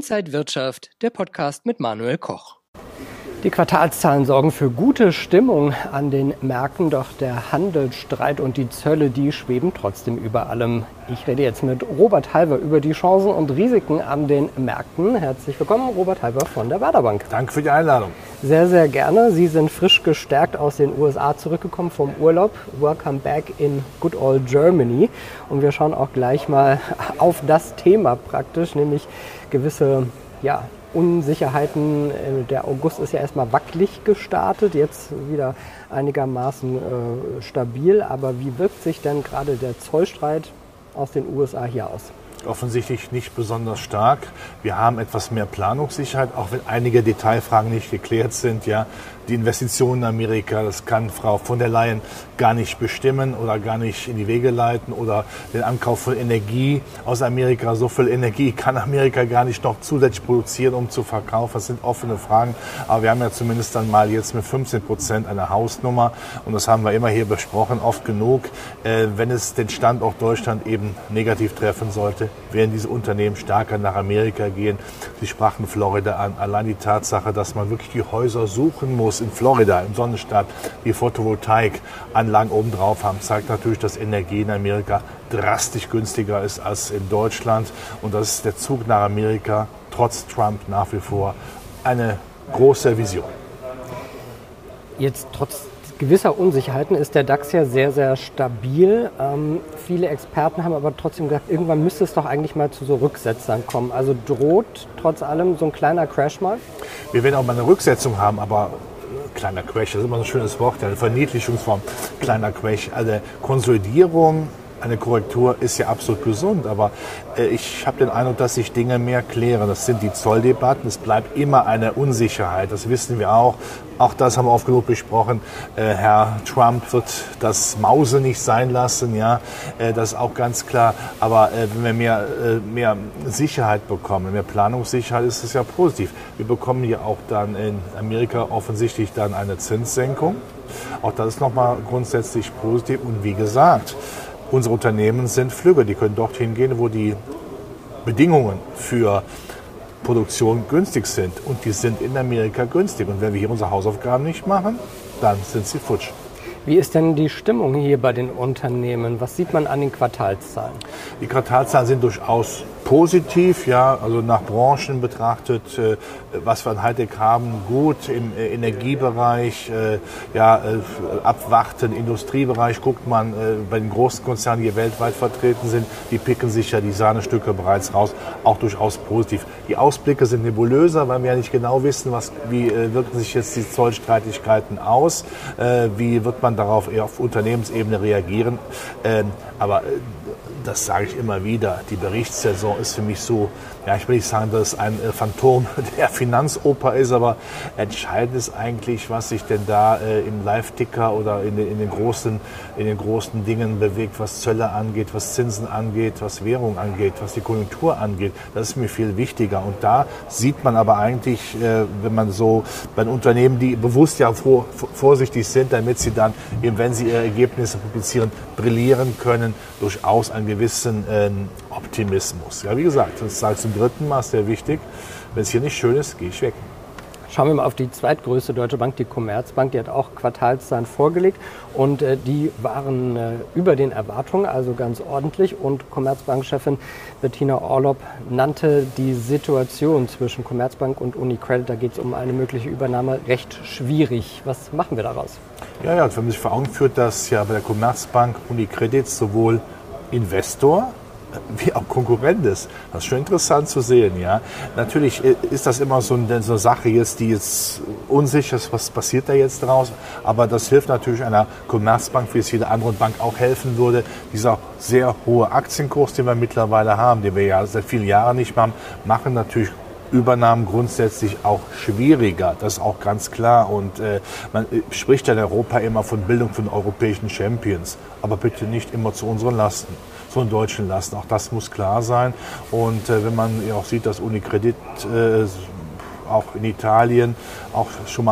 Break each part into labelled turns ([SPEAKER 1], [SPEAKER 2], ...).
[SPEAKER 1] Inside Wirtschaft, der Podcast mit Manuel Koch.
[SPEAKER 2] Die Quartalszahlen sorgen für gute Stimmung an den Märkten, doch der Handelsstreit und die Zölle, die schweben trotzdem über allem. Ich rede jetzt mit Robert Halver über die Chancen und Risiken an den Märkten. Herzlich willkommen, Robert Halver von der Baader Bank.
[SPEAKER 3] Danke für die Einladung.
[SPEAKER 2] Sehr, sehr gerne. Sie sind frisch gestärkt aus den USA zurückgekommen vom Urlaub. Welcome back in good old Germany. Und wir schauen auch gleich mal auf das Thema praktisch, nämlich gewisse, Unsicherheiten. Der August ist ja erstmal wackelig gestartet, jetzt wieder einigermaßen stabil. Aber wie wirkt sich denn gerade der Zollstreit aus den USA hier aus?
[SPEAKER 3] Offensichtlich nicht besonders stark. Wir haben etwas mehr Planungssicherheit, auch wenn einige Detailfragen nicht geklärt sind. Ja, die Investitionen in Amerika, das kann Frau von der Leyen gar nicht bestimmen oder gar nicht in die Wege leiten, oder den Ankauf von Energie aus Amerika. So viel Energie kann Amerika gar nicht noch zusätzlich produzieren, um zu verkaufen. Das sind offene Fragen. Aber wir haben ja zumindest dann mal jetzt mit 15% eine Hausnummer. Und das haben wir immer hier besprochen, oft genug. Wenn es den Standort Deutschland eben negativ treffen sollte, werden diese Unternehmen stärker nach Amerika gehen. Sie sprachen Florida an. Allein die Tatsache, dass man wirklich die Häuser suchen muss in Florida, im Sonnenstaat, die Photovoltaikanlagen obendrauf haben, zeigt natürlich, dass Energie in Amerika drastisch günstiger ist als in Deutschland. Und das ist der Zug nach Amerika, trotz Trump nach wie vor eine große Vision.
[SPEAKER 2] Jetzt trotz gewisser Unsicherheiten ist der DAX ja sehr, sehr stabil. Viele Experten haben aber trotzdem gesagt, irgendwann müsste es doch eigentlich mal zu so Rücksetzern kommen. Also droht trotz allem so ein kleiner Crash mal?
[SPEAKER 3] Wir werden auch mal eine Rücksetzung haben, aber kleiner Crash, das ist immer so ein schönes Wort, eine Verniedlichungsform, kleiner Crash. Also Konsolidierung, eine Korrektur ist ja absolut gesund, aber ich habe den Eindruck, dass sich Dinge mehr klären. Das sind die Zolldebatten, es bleibt immer eine Unsicherheit, das wissen wir auch. Auch das haben wir oft genug besprochen. Herr Trump wird das Mause nicht sein lassen, ja, das ist auch ganz klar. Aber wenn wir mehr Sicherheit bekommen, mehr Planungssicherheit, ist es ja positiv. Wir bekommen ja auch dann in Amerika offensichtlich dann eine Zinssenkung. Auch das ist nochmal grundsätzlich positiv. Und wie gesagt, unsere Unternehmen sind flügger. Die können dorthin gehen, wo die Bedingungen für Produktion günstig sind. Und die sind in Amerika günstig. Und wenn wir hier unsere Hausaufgaben nicht machen, dann sind sie futsch.
[SPEAKER 2] Wie ist denn die Stimmung hier bei den Unternehmen? Was sieht man an den Quartalszahlen? Die
[SPEAKER 3] Quartalszahlen sind durchaus positiv, ja, also nach Branchen betrachtet, was wir an Hightech haben, gut im Energiebereich, abwarten, Industriebereich, guckt man bei den großen Konzernen, die hier weltweit vertreten sind, die picken sich ja die Sahnestücke bereits raus, auch durchaus positiv. Die Ausblicke sind nebulöser, weil wir ja nicht genau wissen, wie wirken sich jetzt die Zollstreitigkeiten aus, wie wird man darauf eher auf Unternehmensebene reagieren, aber das sage ich immer wieder, die Berichtssaison ist für mich so, ich will nicht sagen, dass es ein Phantom der Finanzoper ist, aber entscheidend ist eigentlich, was sich denn da im Live-Ticker oder in den großen Dingen bewegt, was Zölle angeht, was Zinsen angeht, was Währung angeht, was die Konjunktur angeht. Das ist mir viel wichtiger. Und da sieht man aber eigentlich, wenn man so bei den Unternehmen, die bewusst ja vorsichtig sind, damit sie dann, eben wenn sie ihre Ergebnisse publizieren, brillieren können, durchaus einen gewissen Optimismus. Ja, wie gesagt, das sage ich zum dritten Mal, ist sehr wichtig. Wenn es hier nicht schön ist, gehe ich weg.
[SPEAKER 2] Schauen wir mal auf die zweitgrößte deutsche Bank, die Commerzbank. Die hat auch Quartalszahlen vorgelegt und die waren über den Erwartungen, also ganz ordentlich. Und Commerzbank-Chefin Bettina Orlopp nannte die Situation zwischen Commerzbank und UniCredit, da geht es um eine mögliche Übernahme, recht schwierig. Was machen wir daraus?
[SPEAKER 3] Ja, wenn man sich vor Augen führt, dass ja bei der Commerzbank UniCredit sowohl Investor wie auch Konkurrent ist. Das ist schon interessant zu sehen, ja. Natürlich ist das immer so eine Sache jetzt, die jetzt unsicher ist, was passiert da jetzt draus. Aber das hilft natürlich einer Commerzbank, wie es jeder anderen Bank auch helfen würde. Dieser sehr hohe Aktienkurs, den wir mittlerweile haben, den wir ja seit vielen Jahren nicht mehr haben, machen natürlich Übernahmen grundsätzlich auch schwieriger. Das ist auch ganz klar. Und man spricht ja in Europa immer von Bildung von europäischen Champions. Aber bitte nicht immer zu unseren Lasten, zu den deutschen Lasten. Auch das muss klar sein. Und wenn man ja auch sieht, dass UniCredit auch in Italien auch schon mal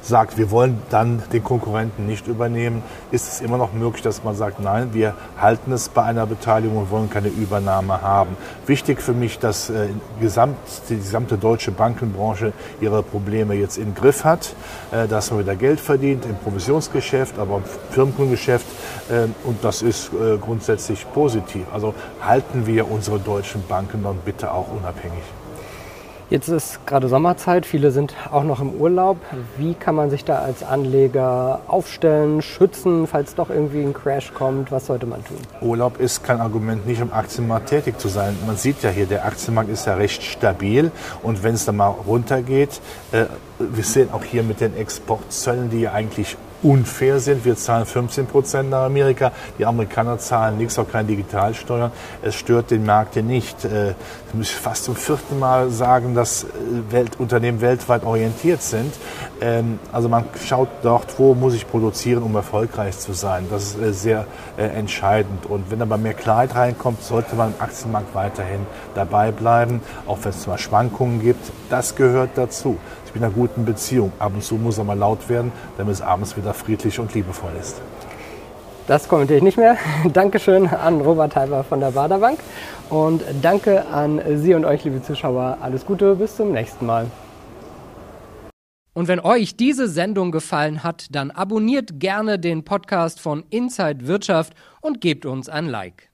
[SPEAKER 3] sagt, wir wollen dann den Konkurrenten nicht übernehmen, ist es immer noch möglich, dass man sagt, nein, wir halten es bei einer Beteiligung und wollen keine Übernahme haben. Wichtig für mich, dass die gesamte deutsche Bankenbranche ihre Probleme jetzt im Griff hat, dass man wieder Geld verdient im Provisionsgeschäft, aber im Firmenkundengeschäft, und das ist grundsätzlich positiv. Also halten wir unsere deutschen Banken dann bitte auch unabhängig.
[SPEAKER 2] Jetzt ist gerade Sommerzeit, viele sind auch noch im Urlaub. Wie kann man sich da als Anleger aufstellen, schützen, falls doch irgendwie ein Crash kommt? Was sollte man tun?
[SPEAKER 3] Urlaub ist kein Argument, nicht im Aktienmarkt tätig zu sein. Man sieht ja hier, der Aktienmarkt ist ja recht stabil und wenn es dann mal runtergeht, wir sehen auch hier mit den Exportzöllen, die ja eigentlich unfair sind. Wir zahlen 15% nach Amerika, die Amerikaner zahlen nichts, auch keine Digitalsteuern. Es stört den Markt ja nicht. Ich muss fast zum 4. Mal sagen, dass Unternehmen weltweit orientiert sind. Also man schaut dort, wo muss ich produzieren, um erfolgreich zu sein. Das ist sehr entscheidend. Und wenn aber mehr Klarheit reinkommt, sollte man im Aktienmarkt weiterhin dabei bleiben, auch wenn es mal Schwankungen gibt. Das gehört dazu. Ich bin in einer guten Beziehung. Ab und zu muss er mal laut werden, damit es abends wieder friedlich und liebevoll ist.
[SPEAKER 2] Das kommentiere ich nicht mehr. Dankeschön an Robert Halber von der Baader Bank und danke an Sie und euch, liebe Zuschauer. Alles Gute, bis zum nächsten Mal.
[SPEAKER 1] Und wenn euch diese Sendung gefallen hat, dann abonniert gerne den Podcast von Inside Wirtschaft und gebt uns ein Like.